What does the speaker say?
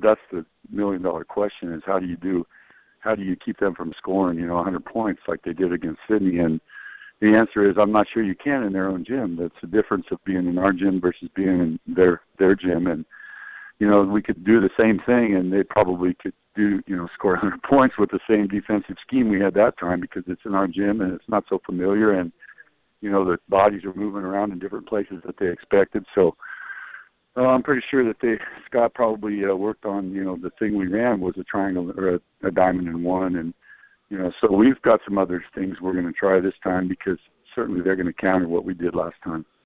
that's the $1,000,000 question: is how do you keep them from scoring 100 points like they did against Sydney? And the answer is, I'm not sure you can in their own gym. That's the difference of being in our gym versus being in their gym. And we could do the same thing, and they probably could score 100 points with the same defensive scheme we had that time, because it's in our gym and it's not so familiar, and the bodies are moving around in different places that they expected. So I'm pretty sure that Scott probably worked on the thing we ran was a triangle or a diamond and one, and so we've got some other things we're going to try this time, because certainly they're going to counter what we did last time.